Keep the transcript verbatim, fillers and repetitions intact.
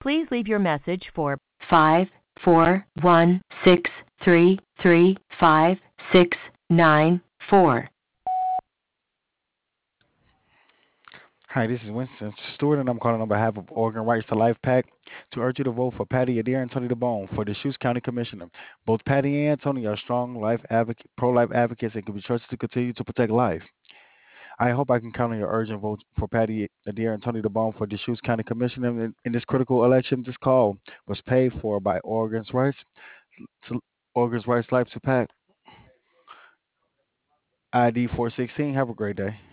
Please leave your message for five four one six three three five six nine four. Hi, this is Winston Stewart, and I'm calling on behalf of Oregon Rights to Life PAC to urge you to vote for Patty Adair and Tony DeBone for the Deschutes County Commissioner. Both Patty and Tony are strong life advocate, pro-life advocates and can be trusted to continue to protect life. I hope I can count on your urgent vote for Patty Adair and Tony DeBone for Deschutes County Commissioner in, in this critical election. This call was paid for by Oregon's Rights to Oregon's Rights Life to PAC I D four sixteen. Have a great day.